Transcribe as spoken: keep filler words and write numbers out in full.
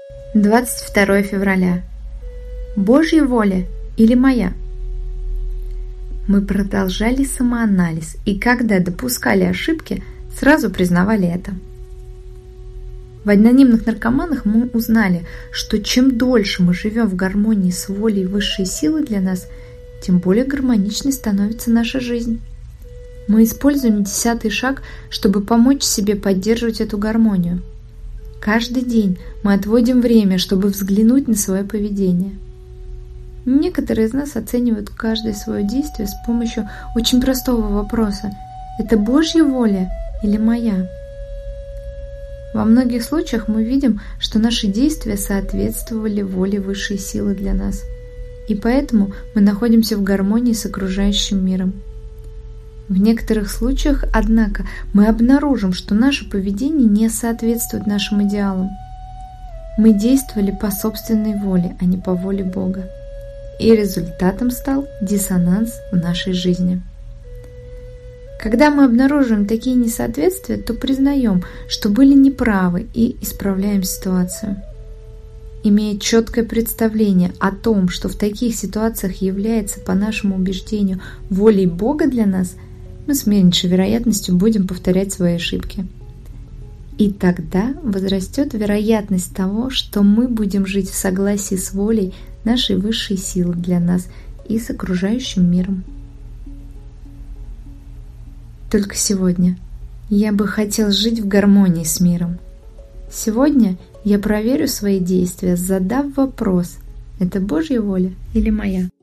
двадцать второе февраля. Божья воля или моя? Мы продолжали самоанализ, и когда допускали ошибки, сразу признавали это. В анонимных наркоманах мы узнали, что чем дольше мы живем в гармонии с волей высшей силы для нас, тем более гармоничной становится наша жизнь. Мы используем десятый шаг, чтобы помочь себе поддерживать эту гармонию. Каждый день мы отводим время, чтобы взглянуть на свое поведение. Некоторые из нас оценивают каждое свое действие с помощью очень простого вопроса: это Божья воля или моя? Во многих случаях мы видим, что наши действия соответствовали воле высшей силы для нас, и поэтому мы находимся в гармонии с окружающим миром. В некоторых случаях, однако, мы обнаружим, что наше поведение не соответствует нашим идеалам. Мы действовали по собственной воле, а не по воле Бога. И результатом стал диссонанс в нашей жизни. Когда мы обнаруживаем такие несоответствия, то признаем, что были неправы, и исправляем ситуацию. Имея четкое представление о том, что в таких ситуациях является, по нашему убеждению, волей Бога для нас, мы с меньшей вероятностью будем повторять свои ошибки. И тогда возрастет вероятность того, что мы будем жить в согласии с волей нашей высшей силы для нас и с окружающим миром. Только сегодня я бы хотел жить в гармонии с миром. Сегодня я проверю свои действия, задав вопрос: это Божья воля или моя?